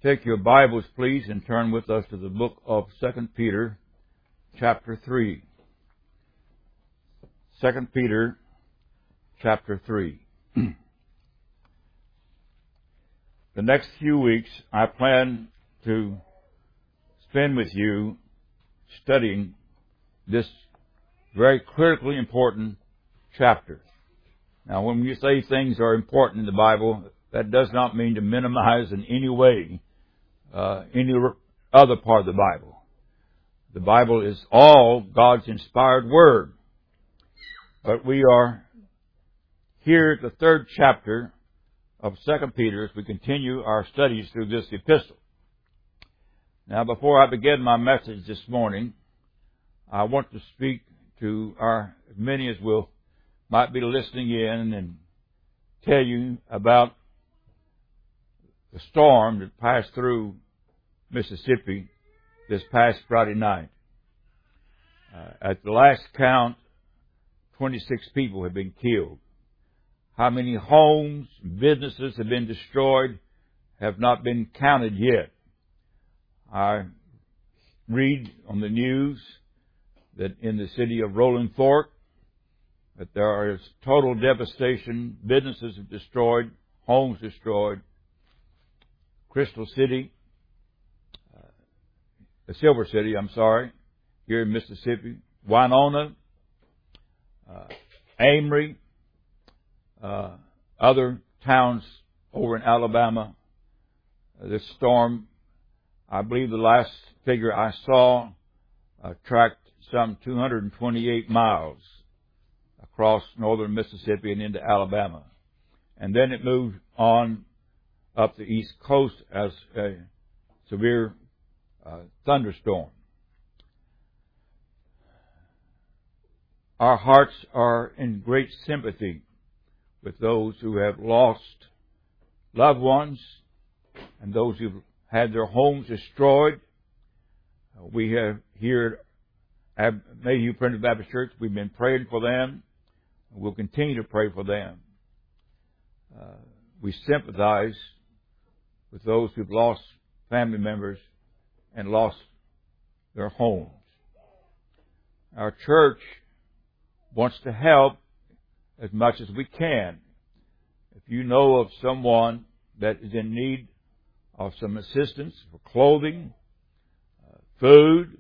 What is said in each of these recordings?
Take your Bibles, please, and turn with us to the book of 2 Peter, chapter 3. 2 Peter, chapter 3. The next few weeks, I plan to spend with you studying this very critically important chapter. Now, when you say things are important in the Bible, that does not mean to minimize in any way any other part of the Bible. The Bible is all God's inspired Word. But we are here at the third chapter of 2 Peter as we continue our studies through this epistle. Now, before I begin my message this morning, I want to speak to as many as might be listening in and tell you about the storm that passed through Mississippi this past Friday night. At the last count, 26 people have been killed. How many homes, businesses have been destroyed have not been counted yet. I read on the news that in the city of Rolling Fork, that there is total devastation, businesses are destroyed, homes destroyed. Crystal City, Silver City, here in Mississippi, Winona, Amory, other towns over in Alabama. This storm, I believe the last figure I saw, tracked some 228 miles across northern Mississippi and into Alabama. And then it moved on up the east coast as a severe thunderstorm. Our hearts are in great sympathy with those who have lost loved ones and those who've had their homes destroyed. We have here at Mayhew Primitive Baptist Church, we've been praying for them. We'll continue to pray for them. We sympathize with those who've lost family members and lost their homes. Our church wants to help as much as we can. If you know of someone that is in need of some assistance for clothing, food,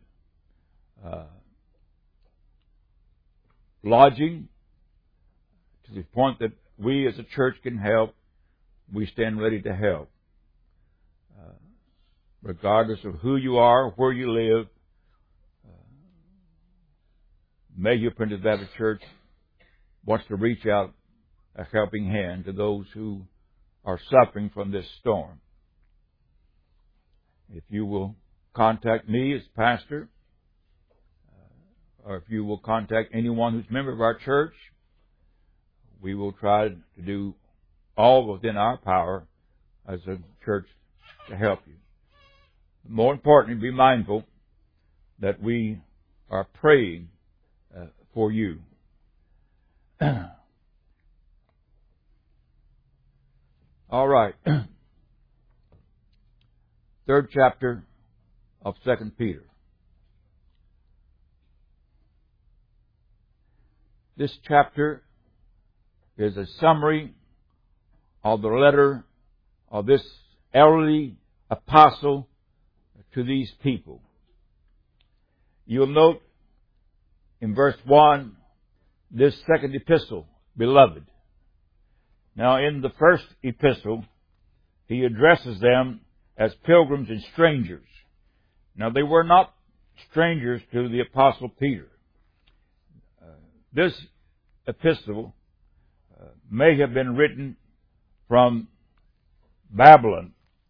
lodging, to the point that we as a church can help, we stand ready to help. Regardless of who you are, where you live, Mayhew Primitive Baptist Church wants to reach out a helping hand to those who are suffering from this storm. If you will contact me as pastor, or if you will contact anyone who's a member of our church, we will try to do all within our power as a church to help you. More importantly, be mindful that we are praying for you. All right. Third chapter of 2 Peter. This chapter is a summary of the letter of this elderly apostle to these people. You'll note in verse 1, this second epistle, beloved. Now, in the first epistle, he addresses them as pilgrims and strangers. Now, they were not strangers to the apostle Peter. This epistle may have been written from Babylon.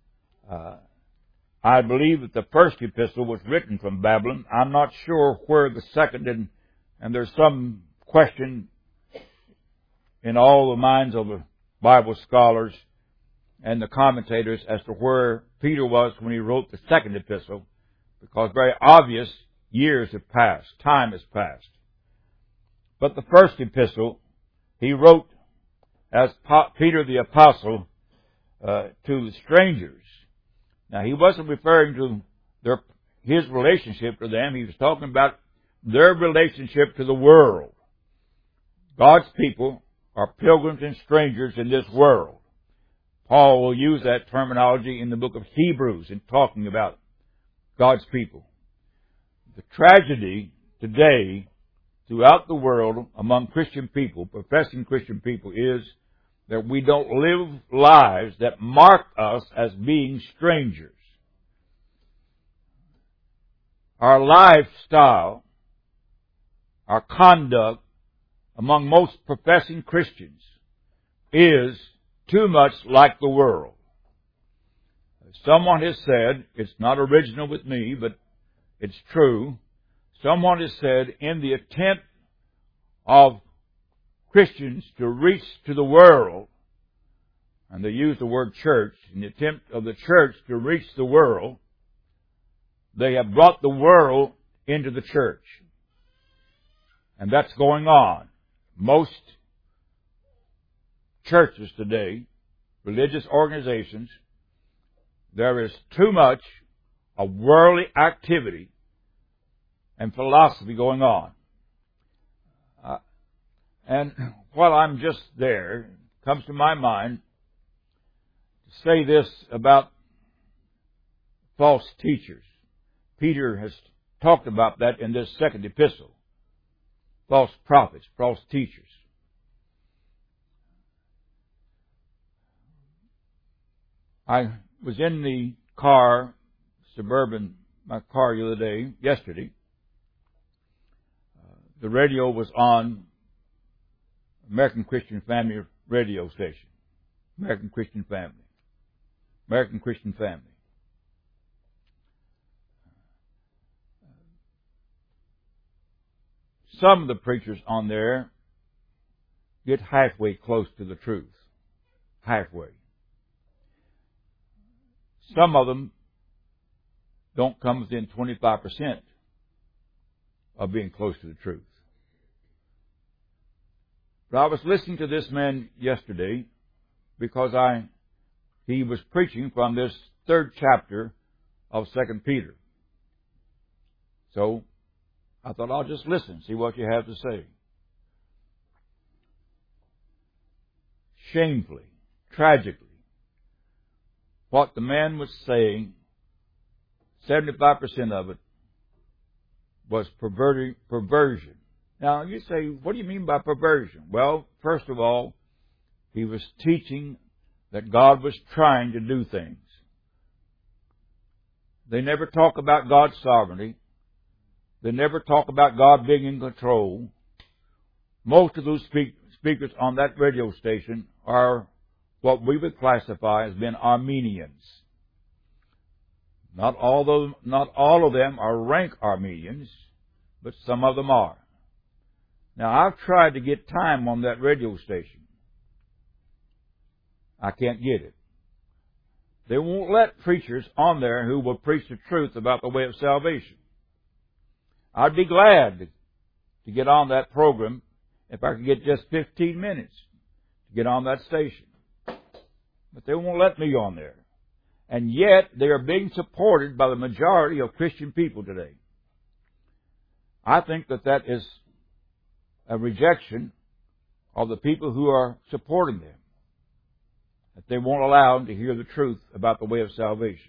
I believe that the first epistle was written from Babylon. I'm not sure where the second, and there's some question in all the minds of the Bible scholars and the commentators as to where Peter was when he wrote the second epistle, because very obvious years have passed, time has passed. But the first epistle he wrote as Peter the apostle to the strangers Now, he wasn't referring to his relationship to them. He was talking about their relationship to the world. God's people are pilgrims and strangers in this world. Paul will use that terminology in the book of Hebrews in talking about God's people. The tragedy today throughout the world among Christian people, professing Christian people, is that we don't live lives that mark us as being strangers. Our lifestyle, our conduct among most professing Christians is too much like the world. Someone has said, it's not original with me, but it's true. Someone has said, in the attempt of Christians to reach to the world, and they use the word church, in the attempt of the church to reach the world, they have brought the world into the church. And that's going on. Most churches today, religious organizations, there is too much of worldly activity and philosophy going on. And while I'm just there, it comes to my mind to say this about false teachers. Peter has talked about that in this second epistle. False prophets, false teachers. I was in the car, my car yesterday. The radio was on American Christian Family radio station. American Christian Family. American Christian Family. Some of the preachers on there get halfway close to the truth. Halfway. Some of them don't come within 25% of being close to the truth. But I was listening to this man yesterday because he was preaching from this 3rd chapter of 2 Peter. So I thought I'll just listen, see what you have to say. Shamefully, tragically, what the man was saying, 75% of it was perversion. Now, you say, what do you mean by perversion? Well, first of all, he was teaching that God was trying to do things. They never talk about God's sovereignty. They never talk about God being in control. Most of those speakers on that radio station are what we would classify as being Armenians. Not all of them are rank Armenians, but some of them are. Now, I've tried to get time on that radio station. I can't get it. They won't let preachers on there who will preach the truth about the way of salvation. I'd be glad to get on that program if I could get just 15 minutes to get on that station. But they won't let me on there. And yet, they are being supported by the majority of Christian people today. I think that is a rejection of the people who are supporting them. That they won't allow them to hear the truth about the way of salvation.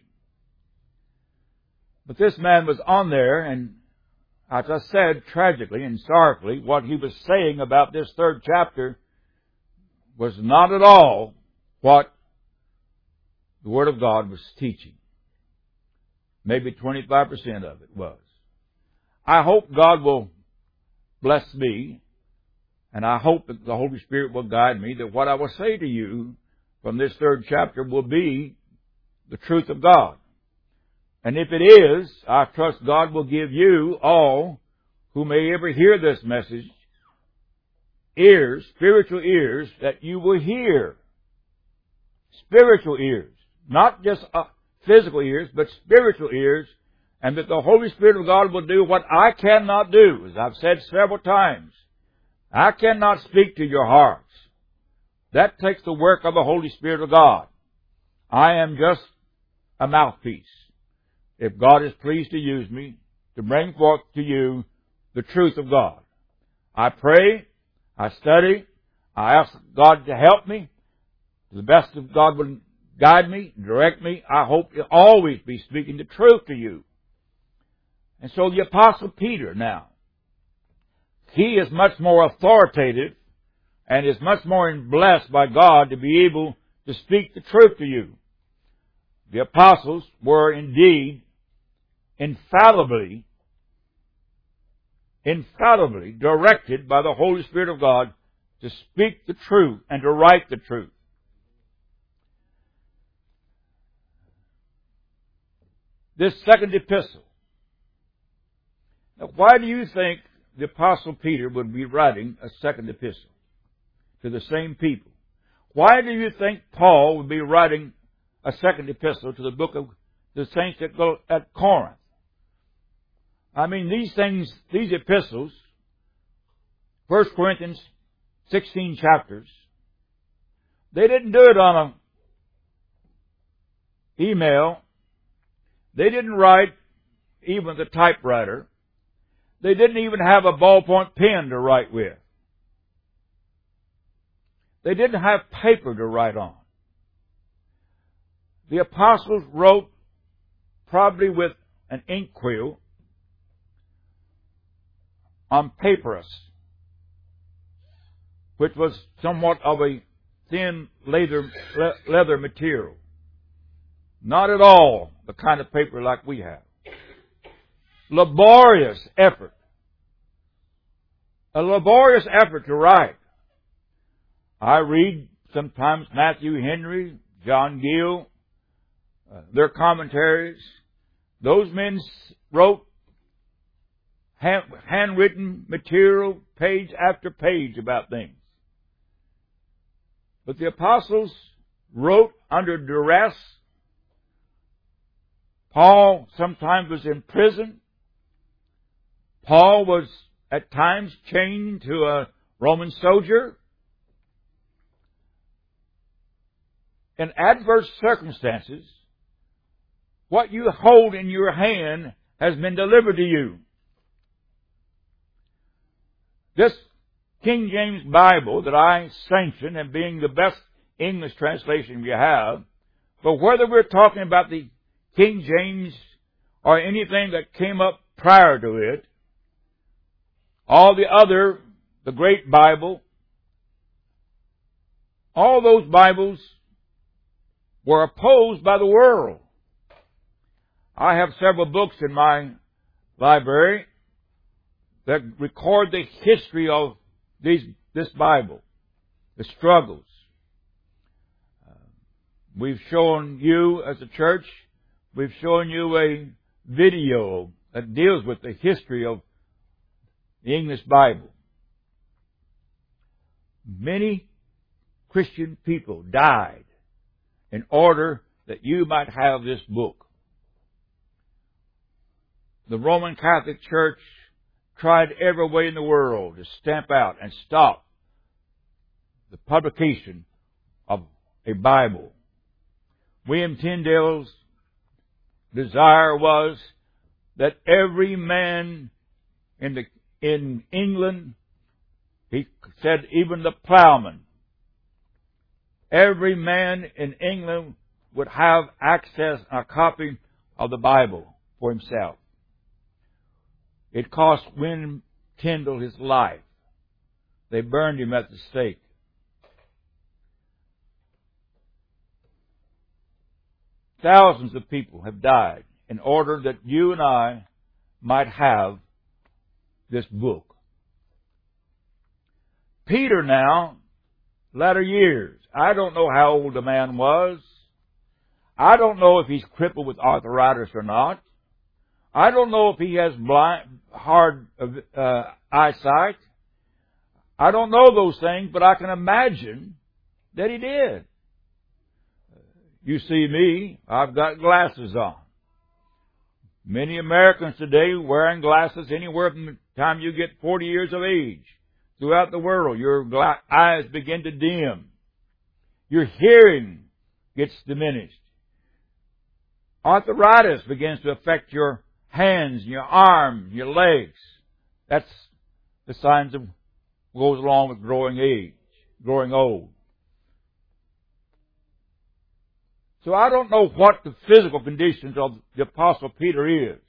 But this man was on there, and as I said, tragically and sorrowfully, what he was saying about this 3rd chapter was not at all what the Word of God was teaching. Maybe 25% of it was. I hope God will bless me, and I hope that the Holy Spirit will guide me, that what I will say to you from this 3rd chapter will be the truth of God. And if it is, I trust God will give you all who may ever hear this message ears, spiritual ears, that you will hear. Spiritual ears. Not just physical ears, but spiritual ears. And that the Holy Spirit of God will do what I cannot do. As I've said several times, I cannot speak to your hearts. That takes the work of the Holy Spirit of God. I am just a mouthpiece. If God is pleased to use me to bring forth to you the truth of God. I pray, I study, I ask God to help me. To the best of God will guide me, direct me. I hope to always be speaking the truth to you. And so the Apostle Peter now, he is much more authoritative and is much more blessed by God to be able to speak the truth to you. The apostles were indeed infallibly directed by the Holy Spirit of God to speak the truth and to write the truth. This second epistle. Now, why do you think the Apostle Peter would be writing a second epistle to the same people? Why do you think Paul would be writing a second epistle to the book of the saints at Corinth? I mean, these epistles, 1 Corinthians, 16 chapters, they didn't do it on an email. They didn't write even with a typewriter. They didn't even have a ballpoint pen to write with. They didn't have paper to write on. The apostles wrote probably with an inkwell on papyrus, which was somewhat of a thin leather material. Not at all the kind of paper like we have. Laborious effort. A laborious effort to write. I read sometimes Matthew Henry, John Gill, their commentaries. Those men wrote handwritten material, page after page about things. But the apostles wrote under duress. Paul sometimes was in prison. Paul was at times chained to a Roman soldier. In adverse circumstances, what you hold in your hand has been delivered to you. This King James Bible that I sanction, and being the best English translation we have, but whether we're talking about the King James or anything that came up prior to it, all the great Bible, all those Bibles were opposed by the world. I have several books in my library that record the history of this Bible, the struggles. We've shown you as a church, we've shown you a video that deals with the history of the English Bible. Many Christian people died in order that you might have this book. The Roman Catholic Church tried every way in the world to stamp out and stop the publication of a Bible. William Tyndale's desire was that every man in England, he said even the plowman, every man in England would have access, a copy of the Bible for himself. It cost William Tyndale his life. They burned him at the stake. Thousands of people have died in order that you and I might have this book. Peter now, latter years. I don't know how old the man was. I don't know if he's crippled with arthritis or not. I don't know if he has hard eyesight. I don't know those things, but I can imagine that he did. You see me, I've got glasses on. Many Americans today wearing glasses anywhere from the time you get 40 years of age. Throughout the world, your eyes begin to dim. Your hearing gets diminished. arthritis begins to affect your hands, your arms, your legs. That's the signs of goes along with growing age, growing old. So I don't know what the physical conditions of the Apostle Peter is.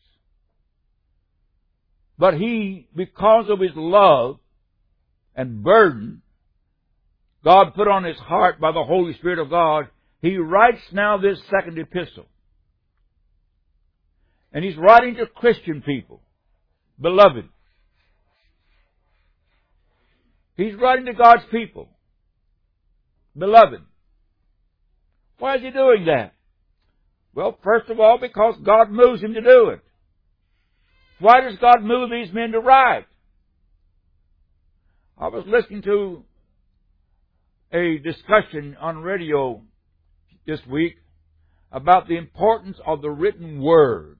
But he, because of his love and burden, God put on his heart by the Holy Spirit of God, he writes now this second epistle. And he's writing to Christian people, beloved. He's writing to God's people, beloved. Why is he doing that? Well, first of all, because God moves him to do it. Why does God move these men to write? I was listening to a discussion on radio this week about the importance of the written word.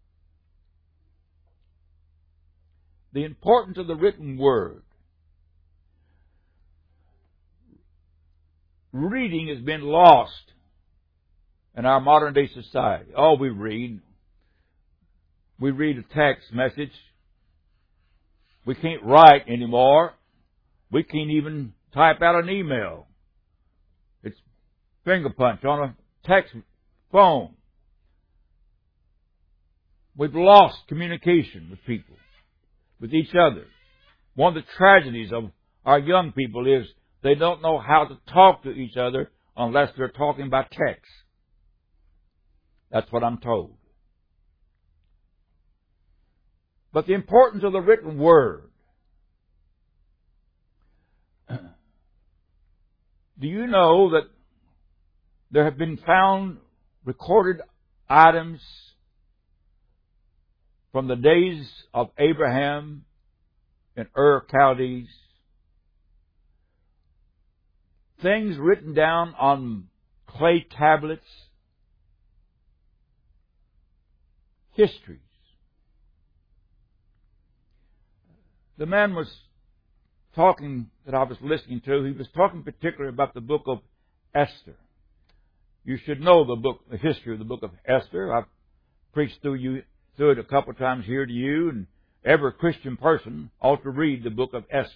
The importance of the written word. Reading has been lost in our modern day society. Oh, we read a text message. We can't write anymore. We can't even type out an email. It's finger punch on a text phone. We've lost communication with people, with each other. One of the tragedies of our young people is they don't know how to talk to each other unless they're talking by text. That's what I'm told. But the importance of the written word. Do you know that there have been found recorded items from the days of Abraham in Ur Chaldees? Things written down on clay tablets. Histories. The man was talking, that I was listening to, he was talking particularly about the book of Esther. You should know the history of the book of Esther. I've preached through it a couple of times here to you, and every Christian person ought to read the book of Esther.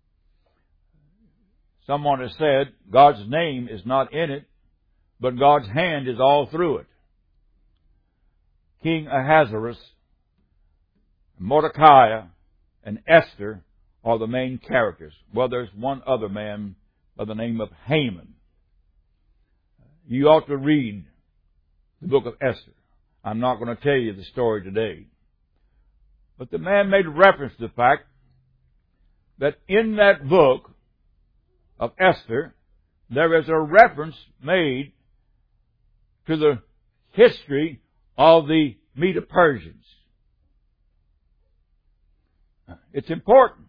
Someone has said, God's name is not in it, but God's hand is all through it. King Ahasuerus, Mordecai, and Esther are the main characters. Well, there's one other man by the name of Haman. You ought to read the book of Esther. I'm not going to tell you the story today. But the man made reference to the fact that in that book of Esther, there is a reference made to the history of the Medo-Persians. It's important.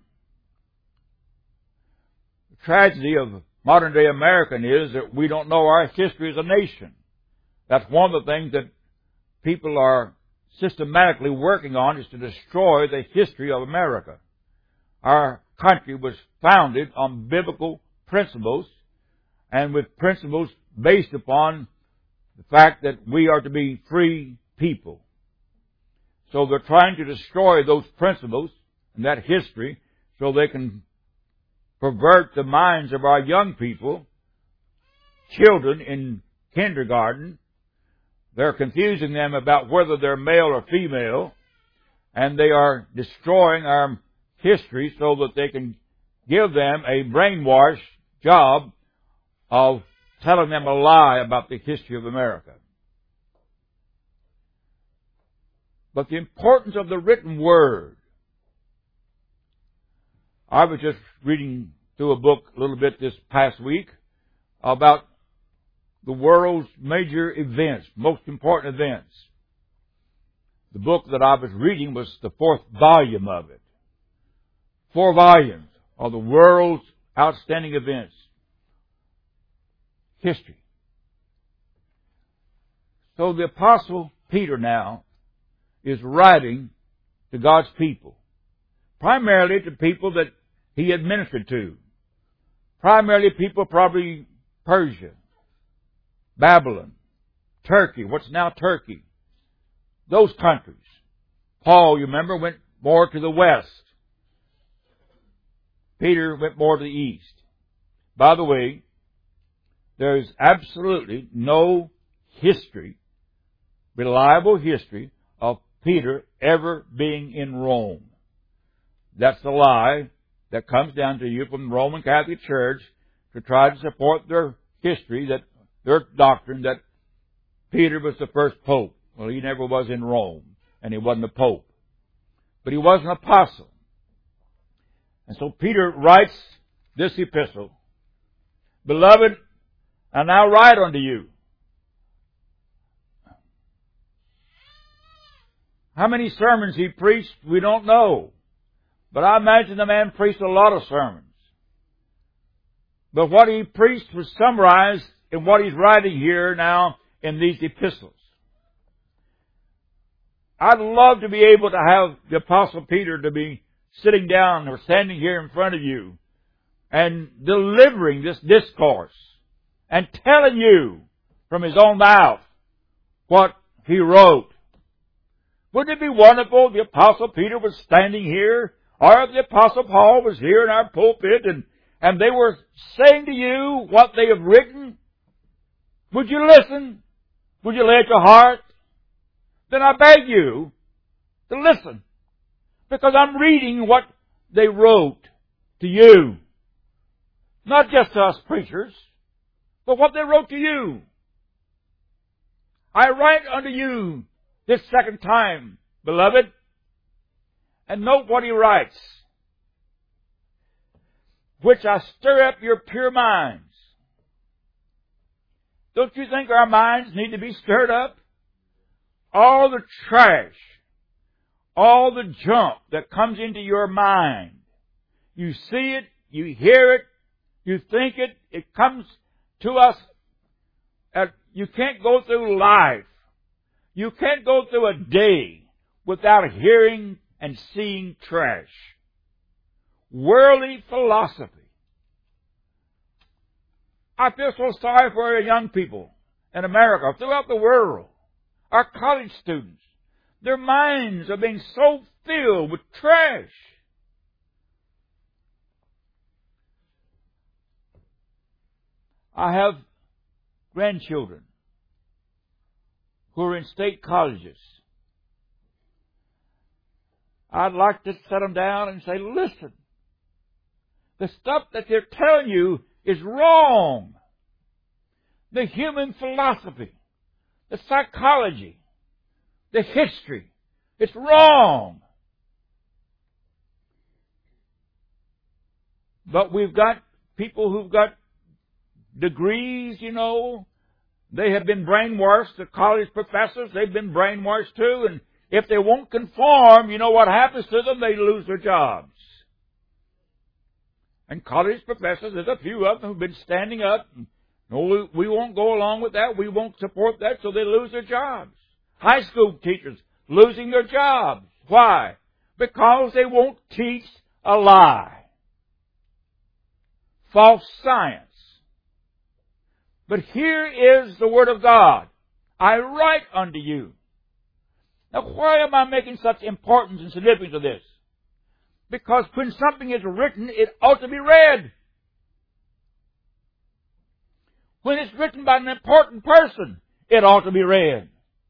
The tragedy of modern-day American is that we don't know our history as a nation. That's one of the things that people are systematically working on, is to destroy the history of America. Our country was founded on biblical principles, and with principles based upon the fact that we are to be free people. So they're trying to destroy those principles and that history so they can pervert the minds of our young people, children in kindergarten. They're confusing them about whether they're male or female, and they are destroying our history so that they can give them a brainwash job of telling them a lie about the history of America. But the importance of the written word. I was just reading through a book a little bit this past week about the world's major events, most important events. The book that I was reading was the 4th volume of it. 4 volumes of the world's outstanding events. History. So the Apostle Peter now is writing to God's people. Primarily to people that he had ministered to. Primarily people probably Persia, Babylon, Turkey, what's now Turkey, those countries. Paul, you remember, went more to the west. Peter went more to the east. By the way, there's absolutely no history, reliable history, of Peter ever being in Rome. That's the lie that comes down to you from the Roman Catholic Church to try to support their history, that their doctrine that Peter was the first pope. Well, he never was in Rome, and he wasn't a pope. But he was an apostle. And so Peter writes this epistle, Beloved, I now write unto you. How many sermons he preached, we don't know. But I imagine the man preached a lot of sermons. But what he preached was summarized in what he's writing here now in these epistles. I'd love to be able to have the Apostle Peter to be sitting down or standing here in front of you and delivering this discourse and telling you from his own mouth what he wrote. Wouldn't it be wonderful if the Apostle Peter was standing here, or if the Apostle Paul was here in our pulpit and they were saying to you what they have written? Would you listen? Would you lay it to heart? Then I beg you to listen, because I'm reading what they wrote to you. Not just to us preachers, but what they wrote to you. I write unto you this second time, beloved, and note what he writes, which I stir up your pure minds. Don't you think our minds need to be stirred up? All the trash, all the junk that comes into your mind. You see it, you hear it, you think it, it comes to us. You can't go through life. You can't go through a day without hearing and seeing trash. Worldly philosophy. I feel so sorry for our young people in America, throughout the world. Our college students, their minds are being so filled with trash. I have grandchildren who are in state colleges. I'd like to set them down and say, listen, the stuff that they're telling you is wrong. The human philosophy, the psychology, the history, it's wrong. But we've got people who've got degrees, you know. They have been brainwashed. The college professors, they've been brainwashed too. And if they won't conform, you know what happens to them? They lose their jobs. And college professors, there's a few of them who've been standing up. No, we won't go along with that. We won't support that, so they lose their jobs. High school teachers losing their jobs. Why? Because they won't teach a lie. False science. But here is the Word of God. I write unto you. Now, why am I making such importance and significance of this? Because when something is written, it ought to be read. When it's written by an important person, it ought to be read.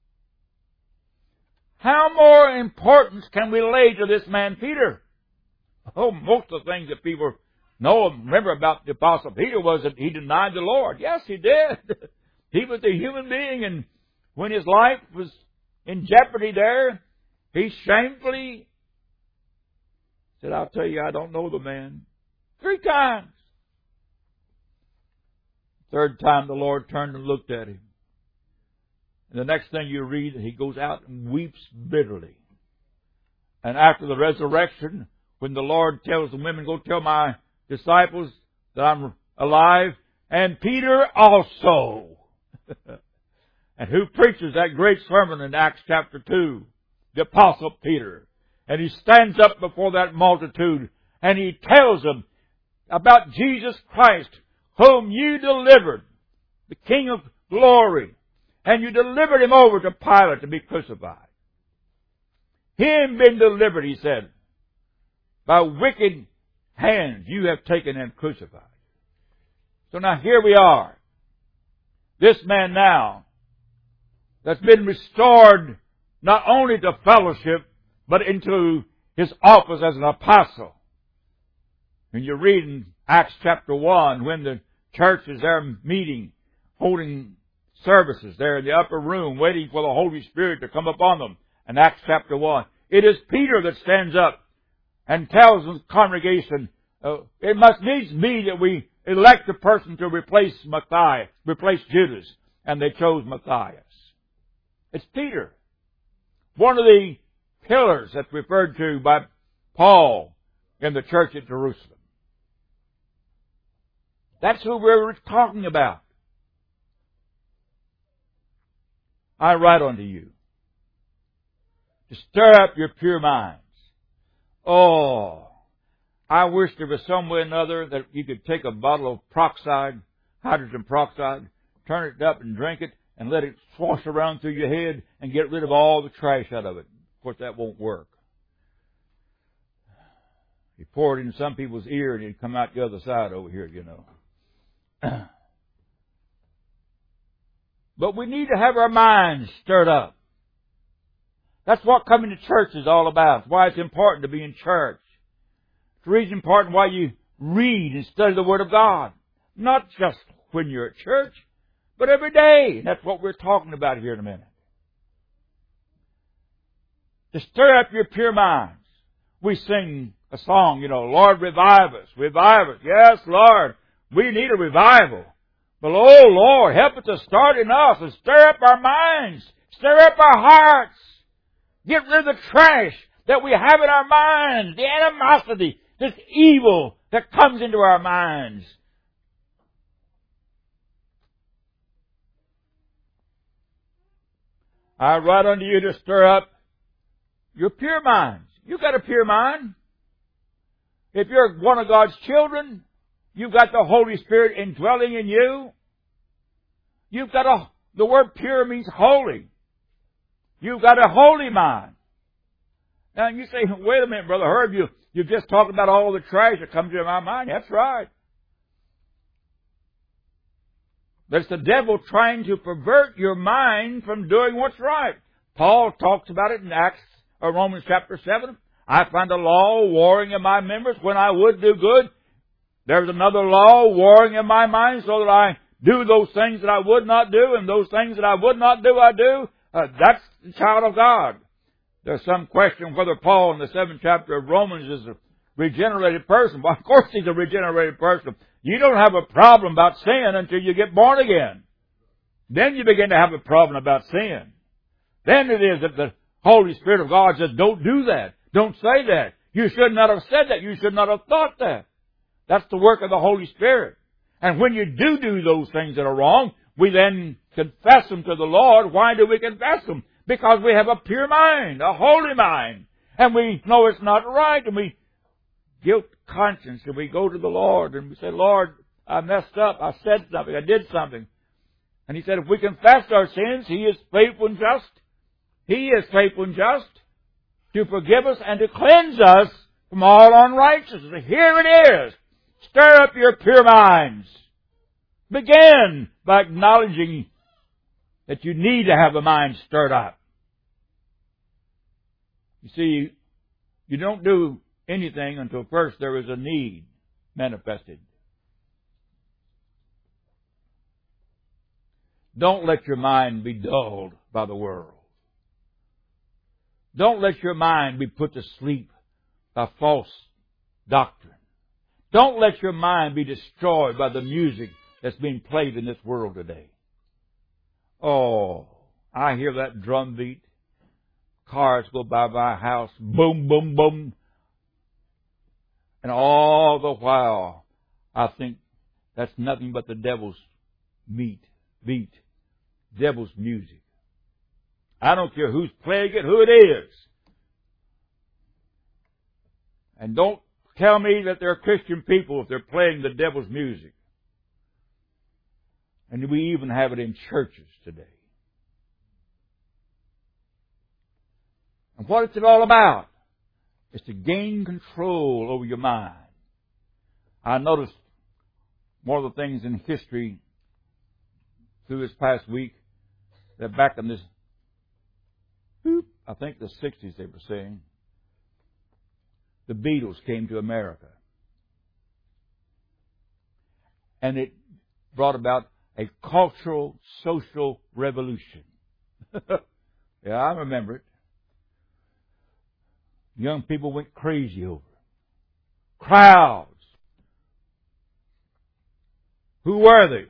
How more importance can we lay to this man Peter? Oh, most of the things that people know and remember about the Apostle Peter was that he denied the Lord. Yes, he did. He was a human being, and when his life was in jeopardy there, he shamefully said, I'll tell you, I don't know the man. 3 times. Third time the Lord turned and looked at him. And the next thing you read, he goes out and weeps bitterly. And after the resurrection, when the Lord tells the women, go tell my disciples that I'm alive, and Peter also. And who preaches that great sermon in Acts chapter 2? The Apostle Peter. And he stands up before that multitude and he tells them about Jesus Christ, whom you delivered, the King of glory, and you delivered him over to Pilate to be crucified. Him been delivered, he said, by wicked hands you have taken and crucified. So now here we are. This man now that's been restored not only to fellowship, but into his office as an apostle. When you read in Acts chapter 1, when the church is there meeting, holding services there in the upper room, waiting for the Holy Spirit to come upon them. In Acts chapter 1, it is Peter that stands up and tells the congregation, it must needs be that we elect a person to replace Judas. And they chose Matthias. It's Peter. One of the pillars that's referred to by Paul in the church at Jerusalem. That's who we're talking about. I write unto you to stir up your pure minds. Oh, I wish there was some way or another that you could take a bottle of peroxide, hydrogen peroxide, turn it up and drink it, and let it swash around through your head and get rid of all the trash out of it. Of course, that won't work. You pour it in some people's ear and it'd come out the other side over here, you know. But we need to have our minds stirred up. That's what coming to church is all about. It's why it's important to be in church. It's the reason important why you read and study the Word of God. Not just when you're at church, but every day. And that's what we're talking about here in a minute. To stir up your pure minds. We sing a song, you know, Lord, revive us, revive us. Yes, Lord, we need a revival. But, oh, Lord, help it to start in us and stir up our minds, stir up our hearts. Get rid of the trash that we have in our minds, the animosity, this evil that comes into our minds. I write unto you to stir up your pure minds. You've got a pure mind. If you're one of God's children, you've got the Holy Spirit indwelling in you. You've got the word pure means holy. You've got a holy mind. Now you say, wait a minute, Brother Herb, you've just talked about all the trash that comes into my mind. That's right. That's the devil trying to pervert your mind from doing what's right. Paul talks about it in Romans chapter 7. I find a law warring in my members when I would do good. There's another law warring in my mind so that I do those things that I would not do, and those things that I would not do, I do. That's the child of God. There's some question whether Paul in the 7th chapter of Romans is a regenerated person. Well, of course he's a regenerated person. You don't have a problem about sin until you get born again. Then you begin to have a problem about sin. Then it is that the Holy Spirit of God says, don't do that. Don't say that. You should not have said that. You should not have thought that. That's the work of the Holy Spirit. And when you do those things that are wrong, we then confess them to the Lord. Why do we confess them? Because we have a pure mind, a holy mind. And we know it's not right. And we guilt conscience. And we go to the Lord and we say, Lord, I messed up. I said something. I did something. And He said, if we confess our sins, He is faithful and just. He is faithful and just to forgive us and to cleanse us from all unrighteousness. Here it is. Stir up your pure minds. Begin by acknowledging that you need to have a mind stirred up. You see, you don't do anything until first there is a need manifested. Don't let your mind be dulled by the world. Don't let your mind be put to sleep by false doctrine. Don't let your mind be destroyed by the music that's being played in this world today. Oh, I hear that drum beat. Cars go by my house. Boom, boom, boom. And all the while, I think that's nothing but the devil's beat. Devil's music. I don't care who's playing it, who it is. And don't tell me that they're Christian people if they're playing the devil's music. And we even have it in churches today. And what it's all about is to gain control over your mind. I noticed one of the things in history through this past week, that back in this, I think the 60s they were saying, the Beatles came to America. And it brought about a cultural, social revolution. Yeah, I remember it. Young people went crazy over it. Crowds. Who were they?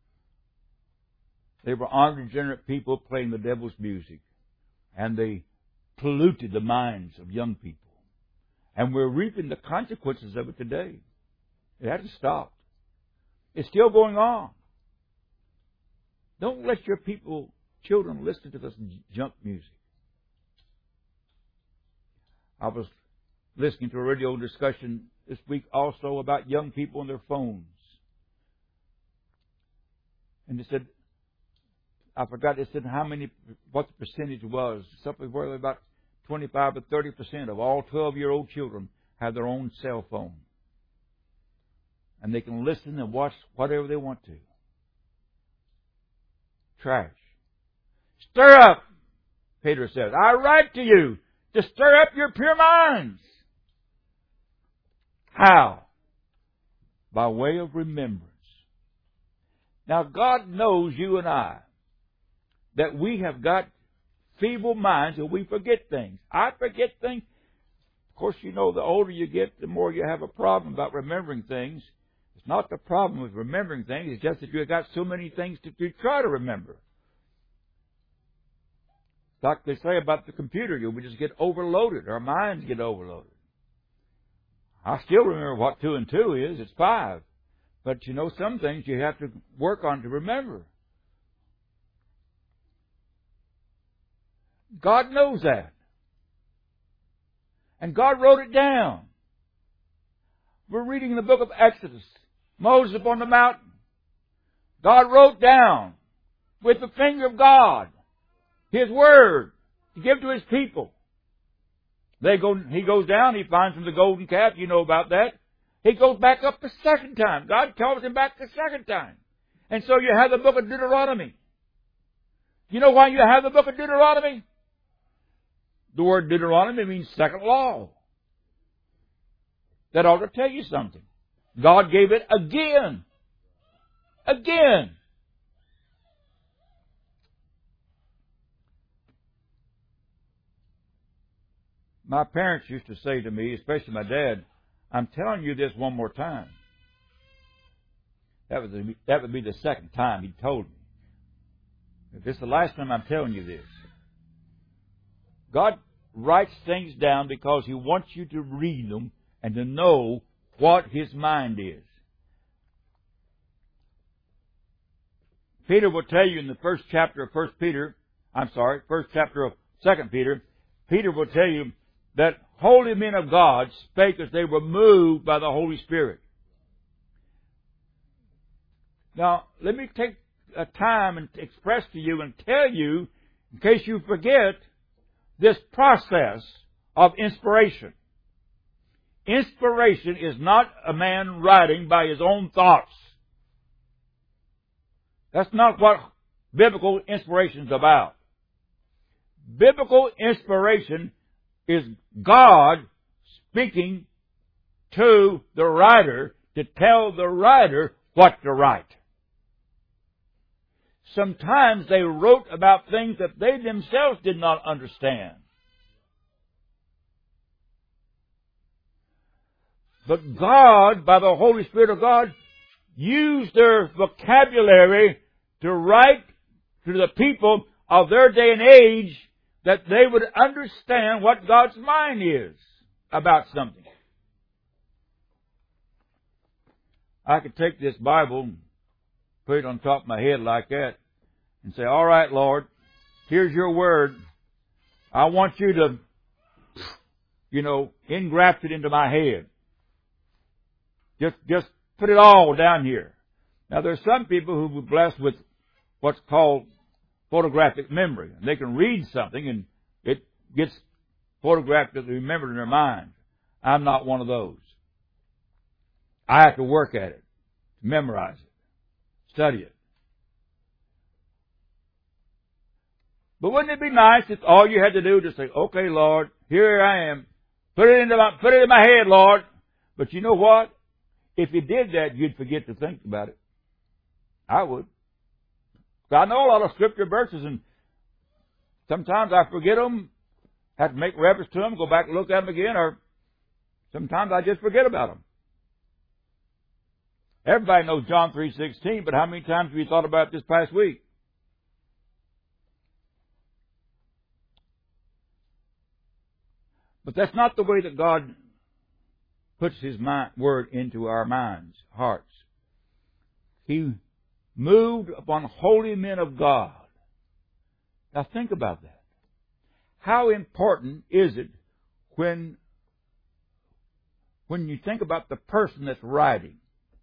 They were unregenerate people playing the devil's music. And they polluted the minds of young people. And we're reaping the consequences of it today. It hasn't stopped. It's still going on. Don't let your children listen to this junk music. I was listening to a radio discussion this week also about young people and their phones. And they said, I forgot, they said what the percentage was. Something where about 25 to 30% of all 12-year-old children have their own cell phone. And they can listen and watch whatever they want to. Trash. Stir up, Peter says. I write to you to stir up your pure minds. How? By way of remembrance. Now, God knows you and I that we have got feeble minds and we forget things. I forget things. Of course, you know, the older you get, the more you have a problem about remembering things. It's not the problem with remembering things. It's just that you've got so many things to try to remember. Like they say about the computer, we just get overloaded. Our minds get overloaded. I still remember what 2 and 2 is. It's 5. But you know, some things you have to work on to remember. God knows that. And God wrote it down. We're reading the book of Exodus. Moses upon the mountain. God wrote down with the finger of God His Word to give to His people. He goes down, he finds him the golden calf, you know about that. He goes back up the second time. God calls him back the second time. And so you have the book of Deuteronomy. You know why you have the book of Deuteronomy? The word Deuteronomy means second law. That ought to tell you something. God gave it again. Again. My parents used to say to me, especially my dad, I'm telling you this one more time. That would be the second time he told me. If this is the last time I'm telling you this. God writes things down because He wants you to read them and to know what His mind is. Peter will tell you in the first chapter of 2 Peter, Peter will tell you that holy men of God spake as they were moved by the Holy Spirit. Now, let me take a time and express to you and tell you, in case you forget, this process of inspiration. Inspiration is not a man writing by his own thoughts. That's not what biblical inspiration is about. Biblical inspiration is God speaking to the writer to tell the writer what to write. Sometimes they wrote about things that they themselves did not understand. But God, by the Holy Spirit of God, used their vocabulary to write to the people of their day and age that they would understand what God's mind is about something. I could take this Bible and put it on top of my head like that and say, all right, Lord, here's your word. I want you to, engraft it into my head. Just put it all down here. Now, there's some people who are blessed with what's called photographic memory. They can read something and it gets photographed it, remembered in their minds. I'm not one of those. I have to work at it, memorize it, study it. But wouldn't it be nice if all you had to do was just say, okay, Lord, here I am. Put it in my head, Lord. But you know what? If you did that, you'd forget to think about it. I would. I know a lot of scripture verses, and sometimes I forget them, have to make reference to them, go back and look at them again, or sometimes I just forget about them. Everybody knows John 3:16, but how many times have you thought about it this past week? But that's not the way that God puts His Word into our minds, hearts. He moved upon holy men of God. Now think about that. How important is it when you think about the person that's writing?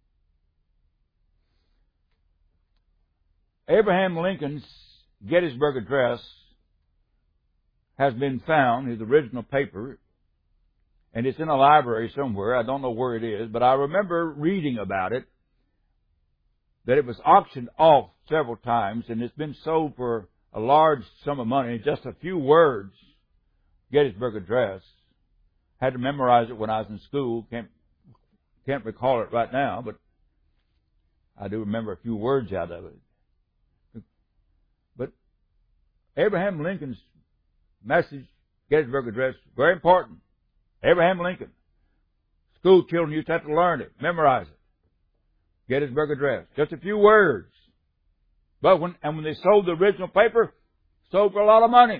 Abraham Lincoln's Gettysburg Address has been found, his original paper, and it's in a library somewhere. I don't know where it is, but I remember reading about it, that it was auctioned off several times, and it's been sold for a large sum of money. Just a few words, Gettysburg Address. Had to memorize it when I was in school. Can't recall it right now, but I do remember a few words out of it. But Abraham Lincoln's message, Gettysburg Address, very important. Abraham Lincoln. School children used to have to learn it, memorize it. Gettysburg Address. Just a few words. But when they sold the original paper, sold for a lot of money.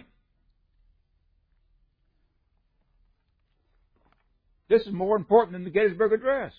This is more important than the Gettysburg Address.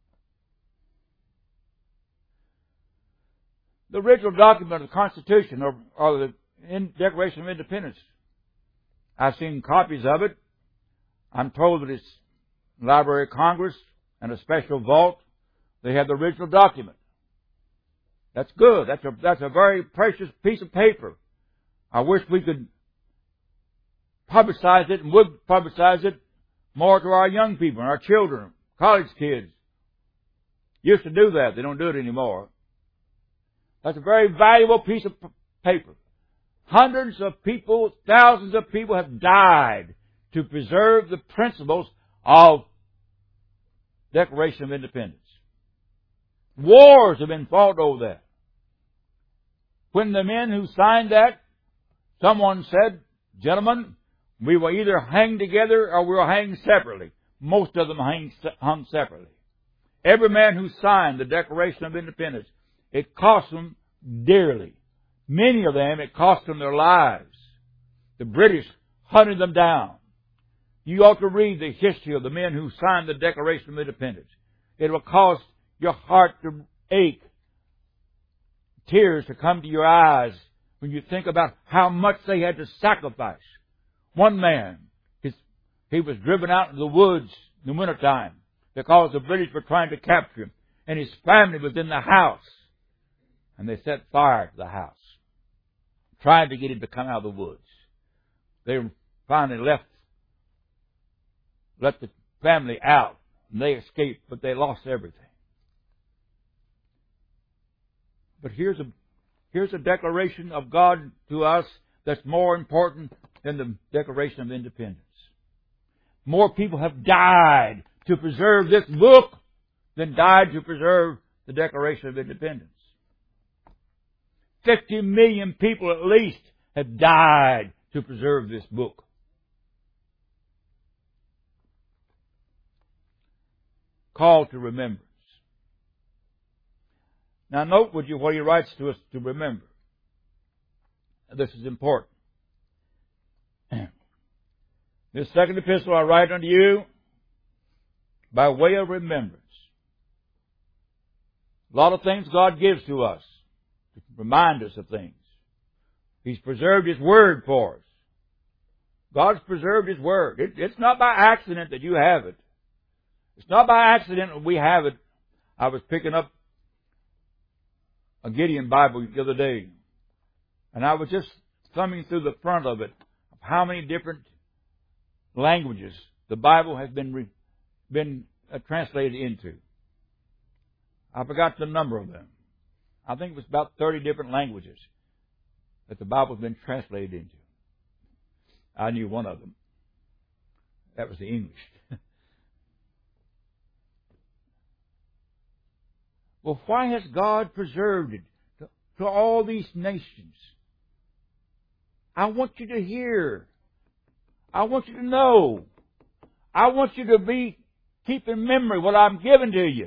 The original document of the Constitution or the Declaration of Independence, I've seen copies of it. I'm told that it's Library of Congress and a special vault. They have the original document. That's good. That's a very precious piece of paper. I wish we could publicize it and would publicize it more to our young people and our children, college kids. Used to do that. They don't do it anymore. That's a very valuable piece of paper. Hundreds of people, thousands of people have died to preserve the principles of Declaration of Independence. Wars have been fought over that. When the men who signed that, someone said, gentlemen, we will either hang together or we'll hang separately. Most of them hung separately. Every man who signed the Declaration of Independence, it cost them dearly. Many of them, it cost them their lives. The British hunted them down. You ought to read the history of the men who signed the Declaration of Independence. It will cause your heart to ache, tears to come to your eyes when you think about how much they had to sacrifice. One man, he was driven out into the woods in the wintertime because the British were trying to capture him, and his family was in the house, and they set fire to the house, trying to get him to come out of the woods. They finally left the family out, and they escaped, but they lost everything. But here's a declaration of God to us that's more important than the Declaration of Independence. More people have died to preserve this book than died to preserve the Declaration of Independence. 50 million people at least have died to preserve this book. Call to remembrance. Now note what he writes to us to remember. This is important. This second epistle I write unto you by way of remembrance. A lot of things God gives to us to remind us of things. He's preserved His Word for us. God's preserved His Word. It's not by accident that you have it. It's not by accident that we have it. I was picking up a Gideon Bible the other day, and I was just thumbing through the front of it of how many different languages the Bible has been translated into. I forgot the number of them. I think it was about 30 different languages that the Bible has been translated into. I knew one of them. That was the English. Well, why has God preserved it to all these nations? I want you to hear. I want you to know. I want you to keep in memory what I'm giving to you.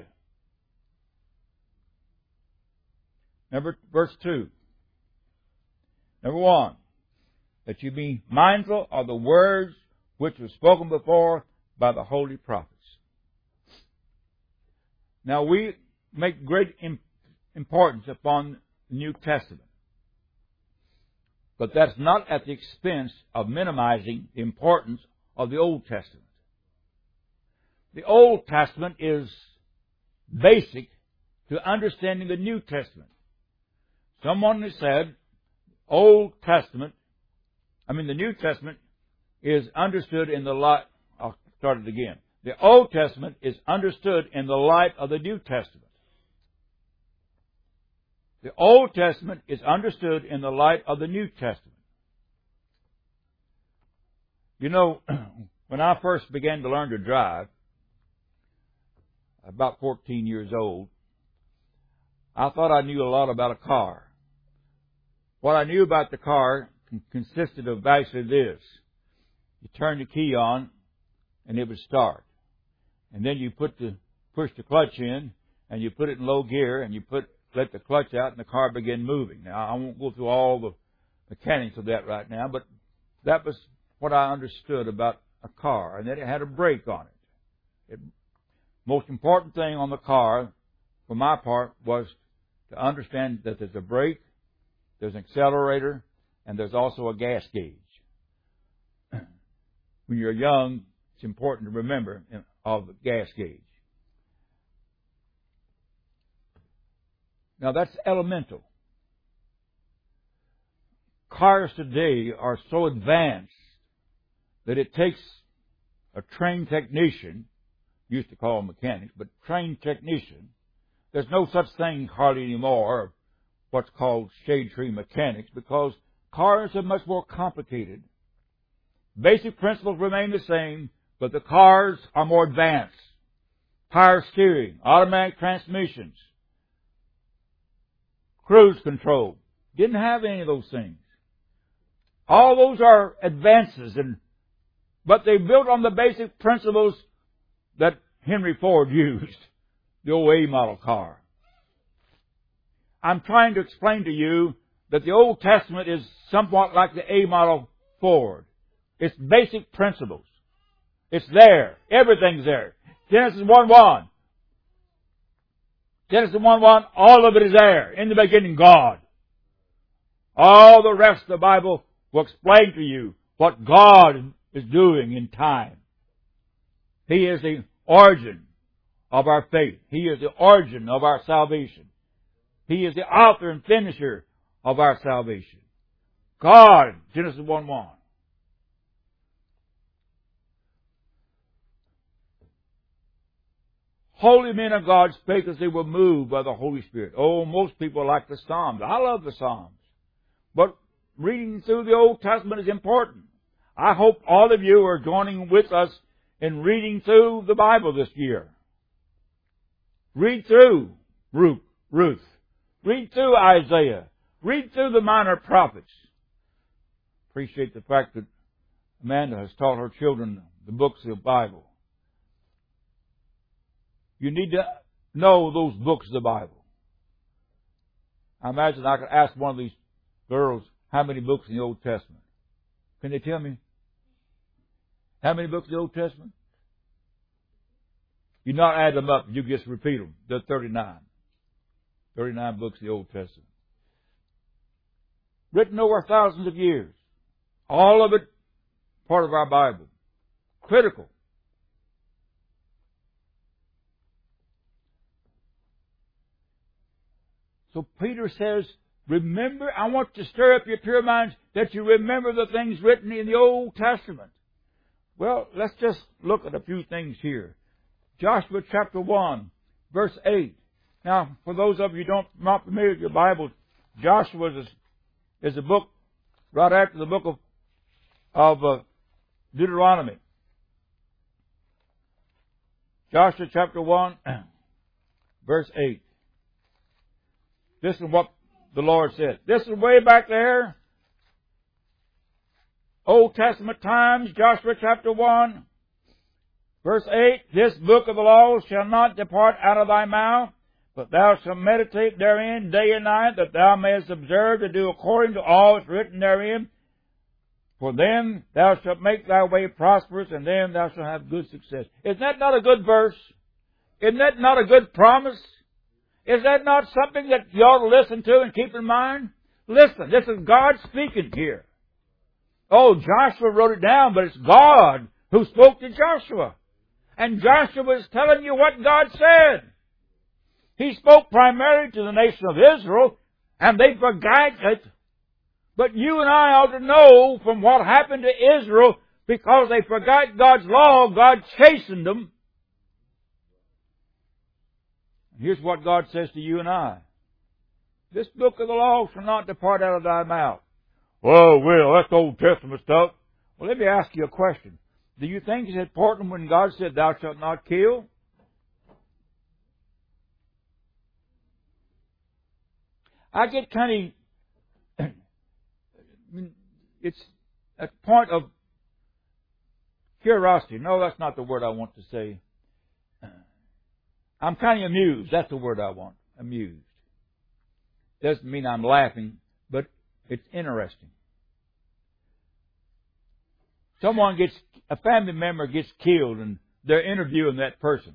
Verse 2. Number 1, that you be mindful of the words which were spoken before by the holy prophets. Now we make great importance upon the New Testament. But that's not at the expense of minimizing the importance of the Old Testament. The Old Testament is basic to understanding the New Testament. Someone has said, the New Testament is understood in the light. I'll start it again. The Old Testament is understood in the light of the New Testament. The Old Testament is understood in the light of the New Testament. You know, when I first began to learn to drive, about 14 years old, I thought I knew a lot about a car. What I knew about the car consisted of basically this. You turn the key on, and it would start. And then you push the clutch in, and you put it in low gear, and you let the clutch out, and the car began moving. Now, I won't go through all the mechanics of that right now, but that was what I understood about a car. And then it had a brake on it. Most important thing on the car, for my part, was to understand that there's a brake, there's an accelerator, and there's also a gas gauge. When you're young, it's important to remember of the gas gauge. Now that's elemental. Cars today are so advanced that it takes a trained technician, used to call them mechanics, but trained technician. There's no such thing hardly anymore, what's called shade tree mechanics, because cars are much more complicated. Basic principles remain the same, but the cars are more advanced. Power steering, automatic transmissions, cruise control. Didn't have any of those things. All those are advances, but they built on the basic principles that Henry Ford used, the old A model car. I'm trying to explain to you that the Old Testament is somewhat like the A model Ford. It's basic principles. It's there. Everything's there. Genesis 1:1. Genesis 1:1, all of it is there. In the beginning, God. All the rest of the Bible will explain to you what God is doing in time. He is the origin of our faith. He is the origin of our salvation. He is the author and finisher of our salvation. God, Genesis 1:1. Holy men of God spake as they were moved by the Holy Spirit. Oh, most people like the Psalms. I love the Psalms. But reading through the Old Testament is important. I hope all of you are joining with us in reading through the Bible this year. Read through Ruth. Read through Isaiah. Read through the minor prophets. Appreciate the fact that Amanda has taught her children the books of the Bible. You need to know those books of the Bible. I imagine I could ask one of these girls how many books in the Old Testament. Can they tell me? How many books in the Old Testament? You not add them up, you just repeat them. They're 39. 39 books in the Old Testament. Written over thousands of years. All of it part of our Bible. Critical. So Peter says, remember, I want to stir up your pure minds that you remember the things written in the Old Testament. Well, let's just look at a few things here. Joshua chapter 1, verse 8. Now, for those of you not familiar with your Bible, Joshua is a book right after the book of Deuteronomy. Joshua chapter 1, verse 8. This is what the Lord said. This is way back there. Old Testament times, Joshua chapter 1, verse 8. This book of the law shall not depart out of thy mouth, but thou shalt meditate therein day and night, that thou mayest observe to do according to all that is written therein. For then thou shalt make thy way prosperous, and then thou shalt have good success. Is that not a good verse? Isn't that not a good promise? Is that not something that you ought to listen to and keep in mind? Listen, this is God speaking here. Oh, Joshua wrote it down, but it's God who spoke to Joshua. And Joshua was telling you what God said. He spoke primarily to the nation of Israel, and they forgot it. But you and I ought to know from what happened to Israel, because they forgot God's law, God chastened them. Here's what God says to you and I. This book of the law shall not depart out of thy mouth. Oh, well, that's Old Testament stuff. Well, let me ask you a question. Do you think it's important when God said, thou shalt not kill? I get kind of, it's a point of curiosity. No, that's not the word I want to say. I'm kind of amused. That's the word I want. Amused. Doesn't mean I'm laughing, but it's interesting. A family member gets killed, and they're interviewing that person.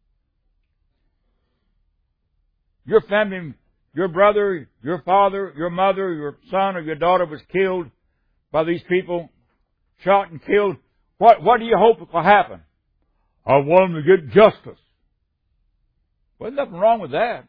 Your family, your brother, your father, your mother, your son, or your daughter was killed by these people, shot and killed. What do you hope will happen? I want them to get justice. Well, there's nothing wrong with that.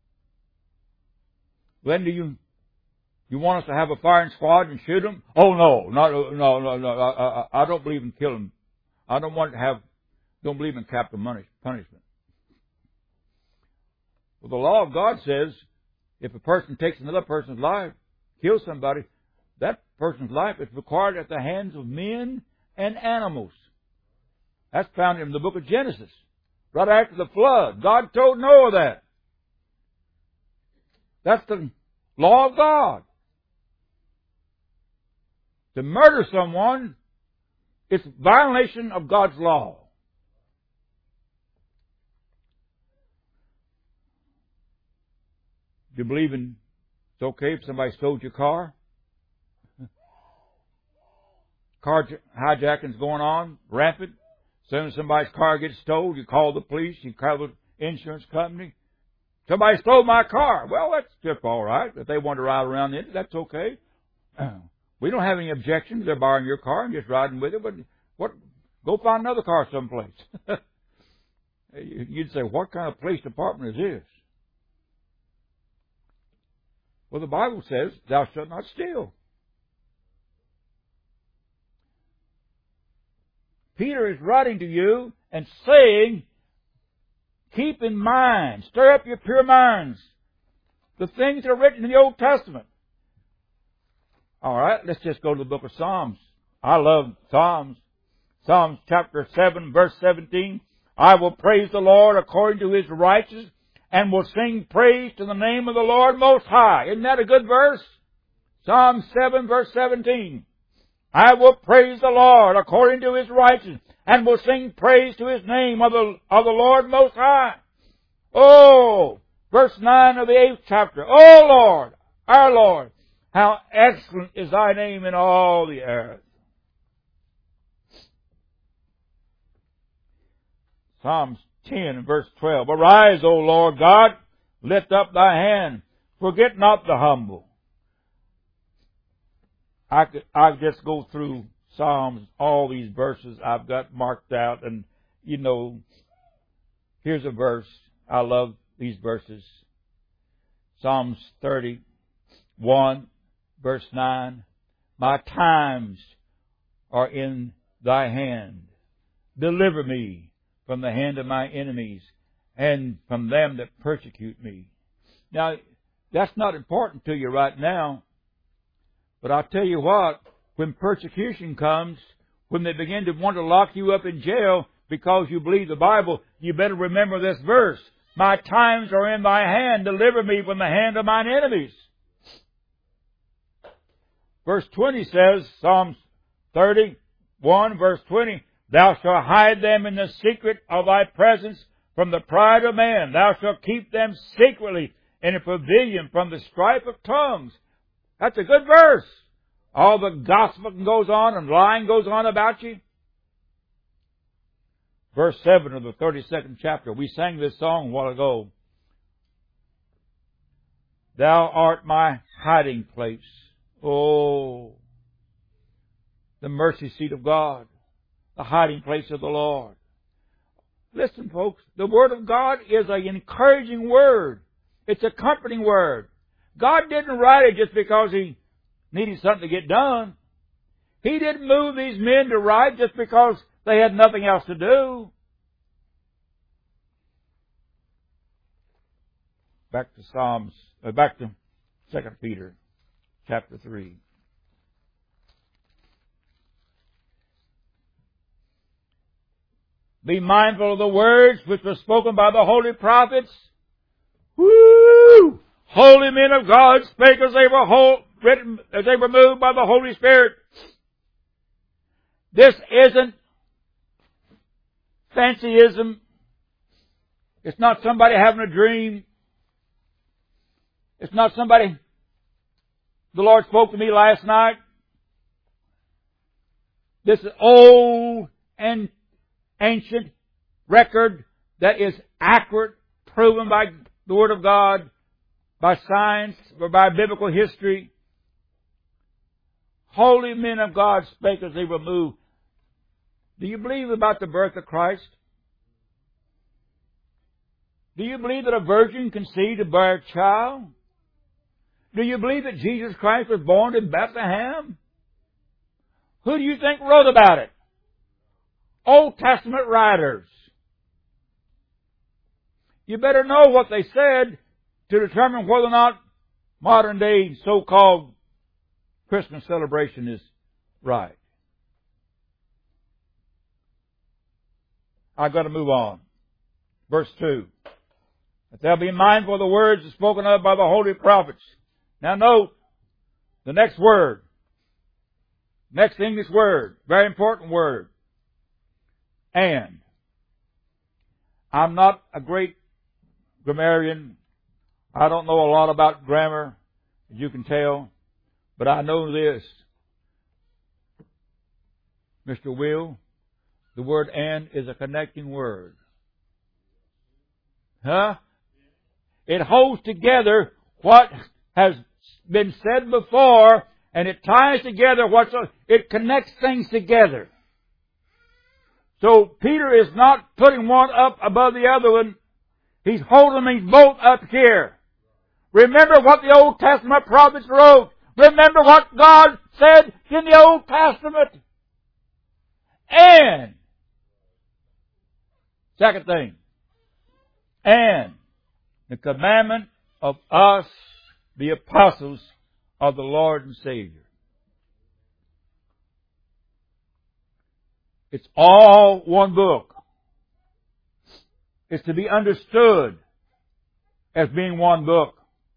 Then do you want us to have a firing squad and shoot them? Oh no, no. I don't believe in killing. I don't believe in capital punishment. Well, the law of God says, if a person takes another person's life, kills somebody, that person's life is required at the hands of men and animals. That's found in the book of Genesis. Right after the flood, God told Noah that. That's the law of God. To murder someone is violation of God's law. Do you believe it's okay if somebody stole your car? Car hijacking's going on, rampant. As soon as somebody's car gets stolen, you call the police, you call the insurance company. Somebody stole my car. Well, that's just all right. If they want to ride around in it, that's okay. We don't have any objections. They're borrowing your car and just riding with it. But go find another car someplace. You'd say, what kind of police department is this? Well, the Bible says, thou shalt not steal. Peter is writing to you and saying, keep in mind, stir up your pure minds, the things that are written in the Old Testament. All right, let's just go to the book of Psalms. I love Psalms. Psalms chapter 7, verse 17. I will praise the Lord according to His righteousness, and will sing praise to the name of the Lord Most High. Isn't that a good verse? Psalm 7, verse 17. I will praise the Lord according to His righteousness, and will sing praise to His name of the Lord Most High. Oh, verse 9 of the 8th chapter. Oh Lord, our Lord, how excellent is Thy name in all the earth. Psalms 10 and verse 12. Arise, O Lord God, lift up Thy hand, forget not the humble. I just go through Psalms, all these verses I've got marked out, and here's a verse. I love these verses. Psalms 31, verse 9. My times are in thy hand. Deliver me from the hand of my enemies and from them that persecute me. Now, that's not important to you right now. But I'll tell you what, when persecution comes, when they begin to want to lock you up in jail because you believe the Bible, you better remember this verse. My times are in thy hand. Deliver me from the hand of mine enemies. Verse 20 says, Psalms 31, verse 20, Thou shalt hide them in the secret of thy presence from the pride of man. Thou shalt keep them secretly in a pavilion from the strife of tongues. That's a good verse. All the gossiping goes on and lying goes on about you. Verse 7 of the 32nd chapter. We sang this song a while ago. Thou art my hiding place. Oh, the mercy seat of God, the hiding place of the Lord. Listen, folks, the Word of God is an encouraging Word. It's a comforting Word. God didn't write it just because He needed something to get done. He didn't move these men to write just because they had nothing else to do. Back to 2 Peter chapter 3. Be mindful of the words which were spoken by the holy prophets. Woo! Holy men of God spake as they were moved by the Holy Spirit. This isn't fancyism. It's not somebody having a dream. It's not somebody, the Lord spoke to me last night. This is old and ancient record that is accurate, proven by the Word of God, by science, or by biblical history. Holy men of God spake as they were moved. Do you believe about the birth of Christ? Do you believe that a virgin conceived to bear a child? Do you believe that Jesus Christ was born in Bethlehem? Who do you think wrote about it? Old Testament writers. You better know what they said to determine whether or not modern day so-called Christmas celebration is right. I've got to move on. Verse 2. That thou be mindful of the words spoken of by the holy prophets. Now note the next word. Next English word. Very important word. And. I'm not a great grammarian. I don't know a lot about grammar, as you can tell. But I know this. Mr. Will, the word and is a connecting word. Huh? It holds together what has been said before, and it ties together it connects things together. So Peter is not putting one up above the other one. He's holding them both up here. Remember what the Old Testament prophets wrote. Remember what God said in the Old Testament. And, second thing, and the commandment of us, the apostles of the Lord and Savior. It's all one book. It's to be understood as being one book.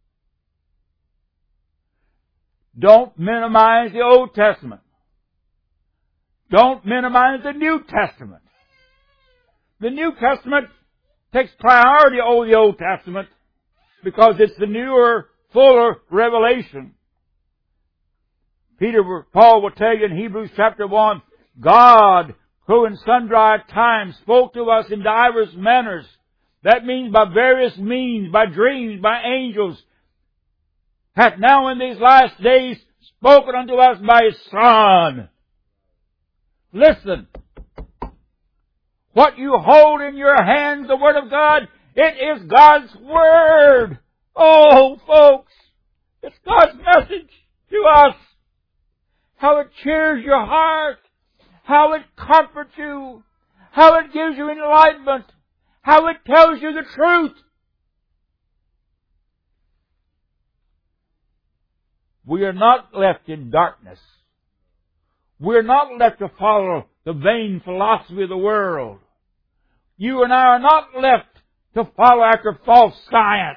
Don't minimize the Old Testament. Don't minimize the New Testament. The New Testament takes priority over the Old Testament because it's the newer, fuller revelation. Paul will tell you in Hebrews chapter 1, God, who in sundry times spoke to us in divers manners. That means by various means, by dreams, by angels, hath now in these last days spoken unto us by His Son. Listen. What you hold in your hands, the Word of God, it is God's Word. Oh, folks, it's God's message to us. How it cheers your heart. how it comforts you, how it gives you enlightenment, how it tells you the truth. We are not left in darkness. We're not left to follow the vain philosophy of the world. You and I are not left to follow after false science.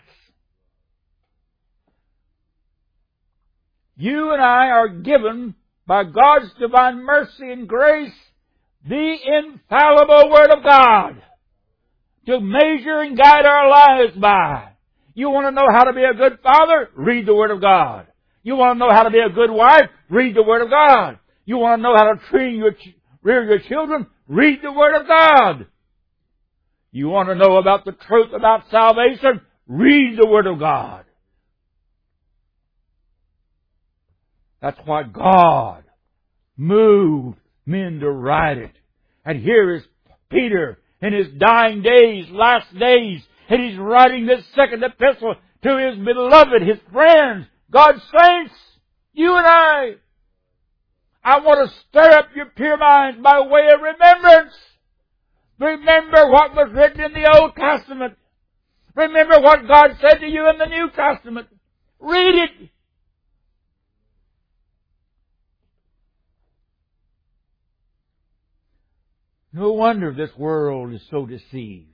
You and I are given by God's divine mercy and grace the infallible Word of God to measure and guide our lives by. You want to know how to be a good father? Read the Word of God. You want to know how to be a good wife? Read the Word of God. You want to know how to rear your children? Read the Word of God. You want to know about the truth about salvation? Read the Word of God. That's why God moved men to write it. And here is Peter in his dying days, last days, and he's writing this second epistle to his beloved, his friends, God's saints, you and I. I want to stir up your pure minds by way of remembrance. Remember what was written in the Old Testament. Remember what God said to you in the New Testament. Read it. No wonder this world is so deceived.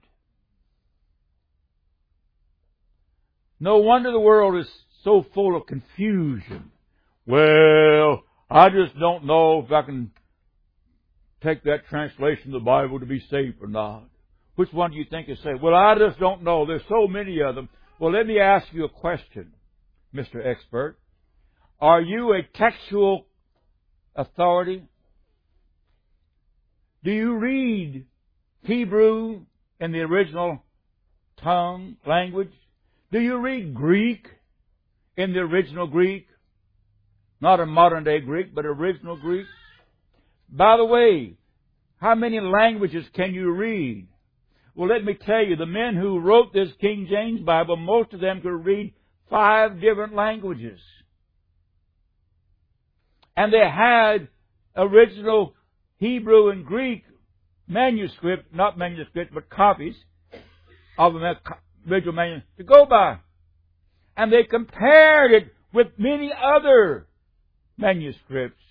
No wonder the world is so full of confusion. Well, I just don't know if I can take that translation of the Bible to be safe or not. Which one do you think is safe? Well, I just don't know. There's so many of them. Well, let me ask you a question, Mr. Expert. Are you a textual authority? Do you read Hebrew in the original tongue, language? Do you read Greek in the original Greek? Not a modern day Greek, but original Greek. By the way, how many languages can you read? Well, let me tell you, the men who wrote this King James Bible, most of them could read 5 different languages. And they had original Hebrew and Greek manuscript, not manuscript, but copies of the original manuscript to go by. And they compared it with many other manuscripts.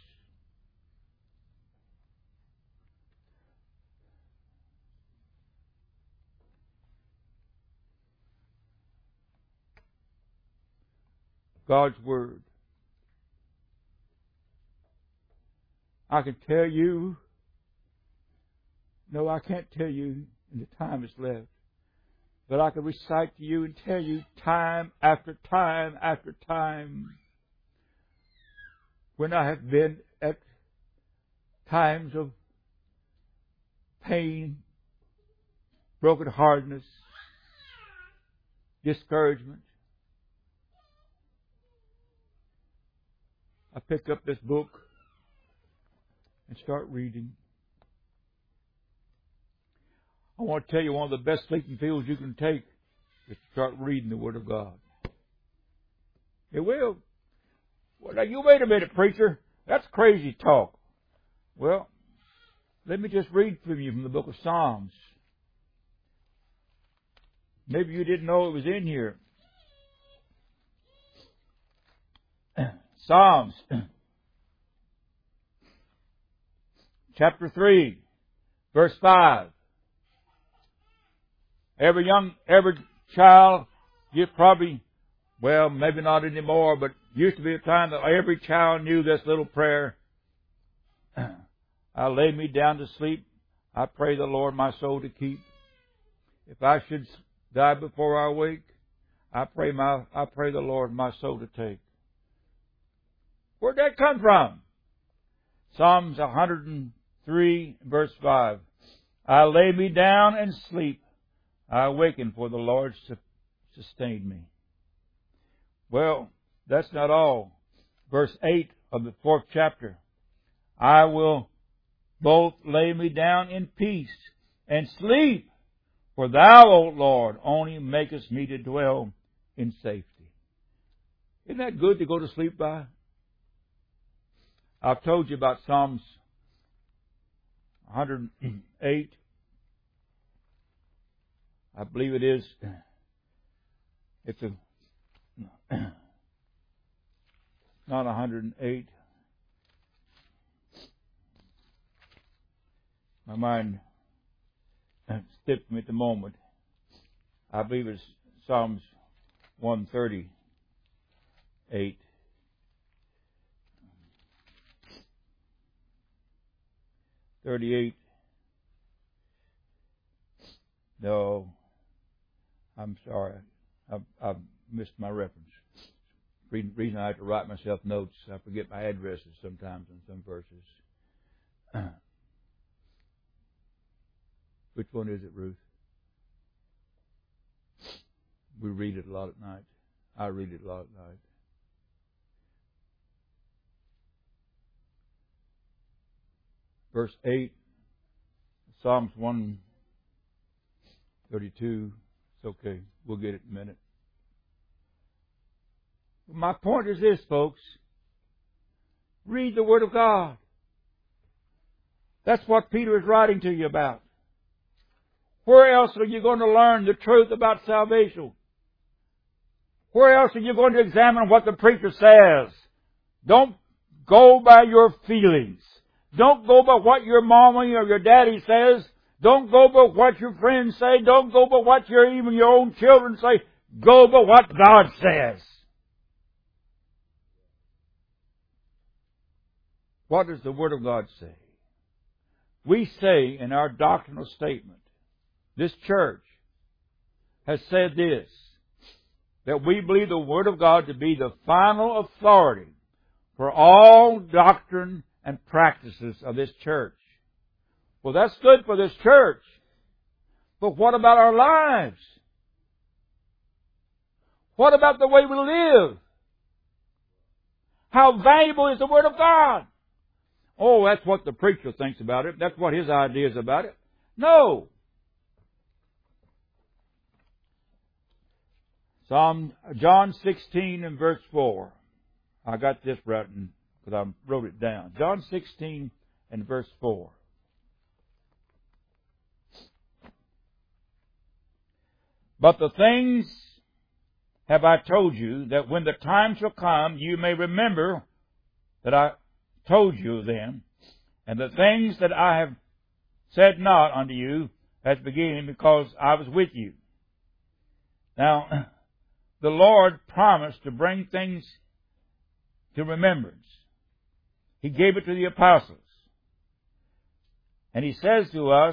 God's Word. I can tell you, no, I can't tell you in the time that's left, but I can recite to you and tell you time after time after time when I have been at times of pain, brokenheartedness, discouragement. I pick up this book and start reading. I want to tell you one of the best sleeping pills you can take is to start reading the Word of God. It will. Well, now you wait a minute, preacher. That's crazy talk. Well, let me just read from you from the book of Psalms. Maybe you didn't know it was in here. Psalms, chapter 3, verse 5. Every child, you probably, well, maybe not anymore, but used to be a time that every child knew this little prayer. I lay me down to sleep. I pray the Lord my soul to keep. If I should die before I wake, I pray the Lord my soul to take. Where'd that come from? Psalms 103, verse 5. I lay me down and sleep. I awaken, for the Lord sustained me. Well, that's not all. Verse 8 of the 4th chapter. I will both lay me down in peace and sleep, for thou, O Lord, only makest me to dwell in safety. Isn't that good to go to sleep by? I've told you about Psalms 108. I believe it is. It's not 108. My mind skipped me at the moment. I believe it's Psalms 138. No, I'm sorry. I've missed my reference. Reason I have to write myself notes. I forget my addresses sometimes in some verses. Which one is it, Ruth? We read it a lot at night. I read it a lot at night. Verse 8, Psalms 132. It's okay. We'll get it in a minute. My point is this, folks. Read the Word of God. That's what Peter is writing to you about. Where else are you going to learn the truth about salvation? Where else are you going to examine what the preacher says? Don't go by your feelings. Don't go by what your mama or your daddy says. Don't go by what your friends say. Don't go by what even your own children say. Go by what God says. What does the Word of God say? We say in our doctrinal statement, this church has said this, that we believe the Word of God to be the final authority for all doctrine and practices of this church. Well, that's good for this church. But what about our lives? What about the way we live? How valuable is the Word of God? Oh, that's what the preacher thinks about it. That's what his idea is about it. No. John 16 and verse 4. I got this written because I wrote it down. John 16 and verse 4. But the things have I told you, that when the time shall come, you may remember that I told you them, and the things that I have said not unto you at the beginning, because I was with you. Now, the Lord promised to bring things to remembrance. He gave it to the apostles. And He says to us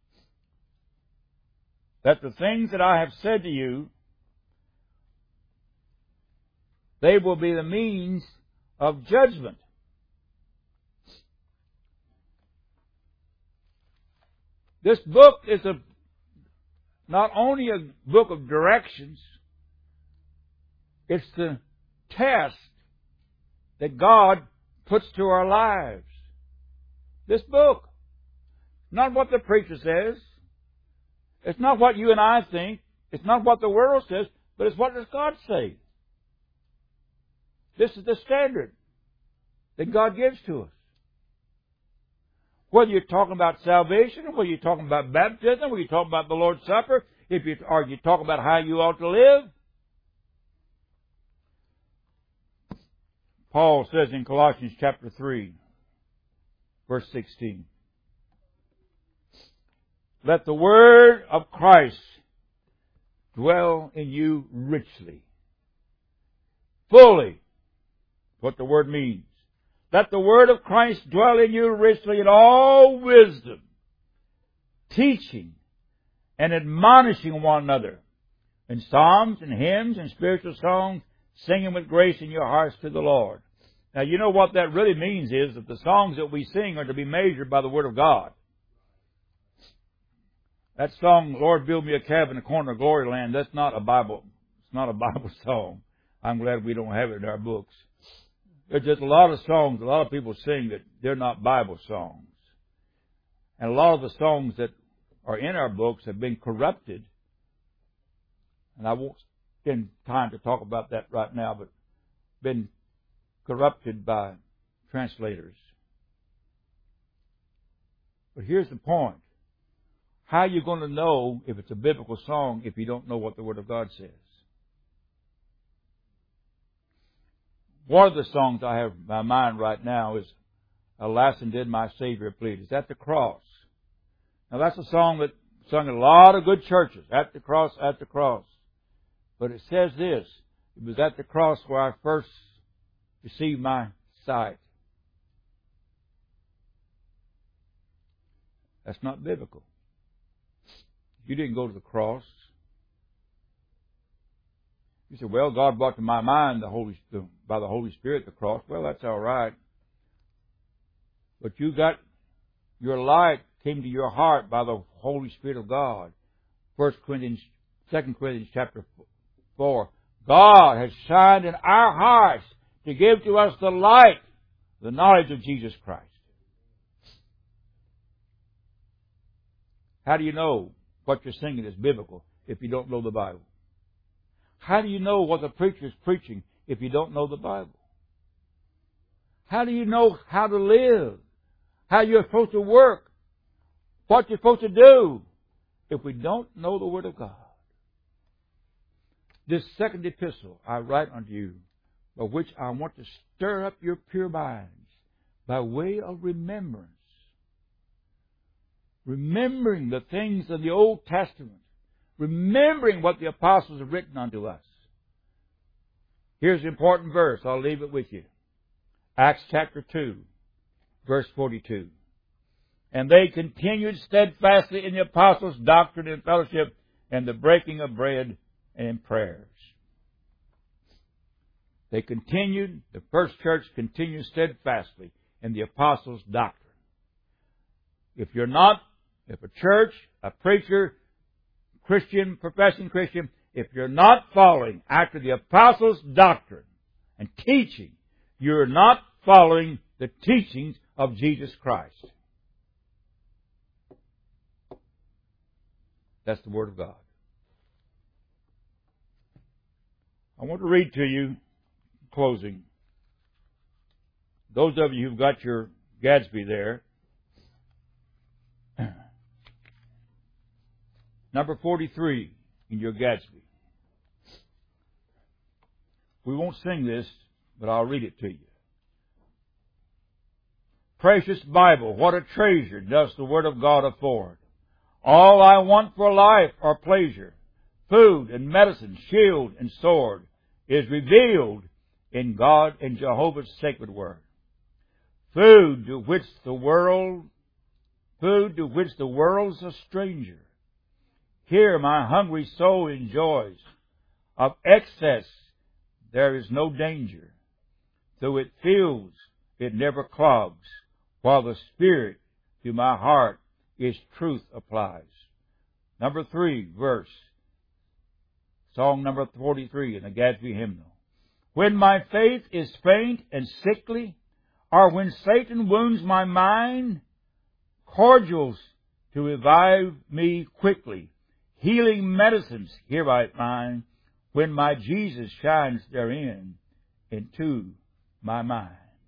that the things that I have said to you, they will be the means of judgment. This book is not only a book of directions, it's the test that God puts to our lives. This book. Not what the preacher says. It's not what you and I think. It's not what the world says. But it's what does God say. This is the standard that God gives to us. Whether you're talking about salvation, or whether you're talking about baptism, whether you're talking about the Lord's Supper, or you talk about how you ought to live. Paul says in Colossians chapter 3, verse 16, let the word of Christ dwell in you richly, fully, what the word means. Let the word of Christ dwell in you richly in all wisdom, teaching and admonishing one another in psalms and hymns and spiritual songs, singing with grace in your hearts to the Lord. Now, you know what that really means is that the songs that we sing are to be measured by the Word of God. That song, Lord, build me a cabin in the corner of glory land, that's not a Bible. It's not a Bible song. I'm glad we don't have it in our books. There's just a lot of songs, a lot of people sing that they're not Bible songs. And a lot of the songs that are in our books have been corrupted. And I won't spend time to talk about that right now, but been corrupted by translators. But here's the point. How are you going to know if it's a biblical song if you don't know what the Word of God says? One of the songs I have in my mind right now is, Alas, and did my Savior plead? It's At the Cross. Now that's a song that sung in a lot of good churches. At the cross, at the cross. But it says this, it was at the cross where I first received my sight. That's not biblical. You didn't go to the cross. You say, well, God brought to my mind by the Holy Spirit the cross. Well, that's all right. But you got your light came to your heart by the Holy Spirit of God. 2 Corinthians chapter 4. God has shined in our hearts to give to us the light, the knowledge of Jesus Christ. How do you know what you're singing is biblical if you don't know the Bible? How do you know what the preacher is preaching if you don't know the Bible? How do you know how to live? How you're supposed to work? What you're supposed to do if we don't know the Word of God? This second epistle I write unto you, by which I want to stir up your pure minds by way of remembrance. Remembering the things of the Old Testament. Remembering what the apostles have written unto us. Here's an important verse. I'll leave it with you. Acts chapter 2, verse 42. And they continued steadfastly in the apostles' doctrine and fellowship, and the breaking of bread and prayers. They continued, the first church continued steadfastly in the apostles' doctrine. If a church, a preacher, Christian, professing Christian, if you're not following after the apostles' doctrine and teaching, you're not following the teachings of Jesus Christ. That's the Word of God. I want to read to you, closing, those of you who've got your Gadsby there, number 43 in your Gadsby. We won't sing this, but I'll read it to you. Precious Bible, what a treasure does the Word of God afford. All I want for life or pleasure, food and medicine, shield and sword, is revealed in God and Jehovah's sacred Word. Food to which the world's a stranger. Here my hungry soul enjoys. Of excess there is no danger. Though it fills, it never clogs, while the Spirit to my heart His truth applies. Number 3 verse. Song number 43 in the Gadsby hymnal. When my faith is faint and sickly, or when Satan wounds my mind, cordials to revive me quickly, healing medicines here I find, when my Jesus shines therein into my mind.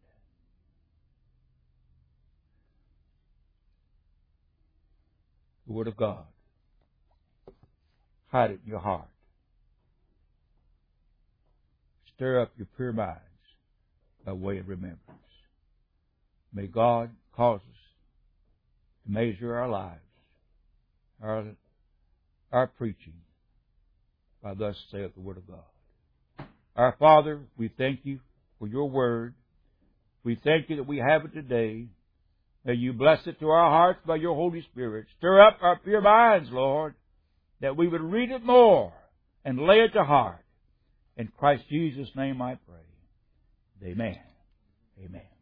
The Word of God. Hide it in your heart. Stir up your pure minds by way of remembrance. May God cause us to measure our lives, our preaching, by thus saith the Word of God. Our Father, we thank you for your Word. We thank you that we have it today. May you bless it to our hearts by your Holy Spirit. Stir up our pure minds, Lord, that we would read it more and lay it to heart. In Christ Jesus' name I pray. Amen. Amen.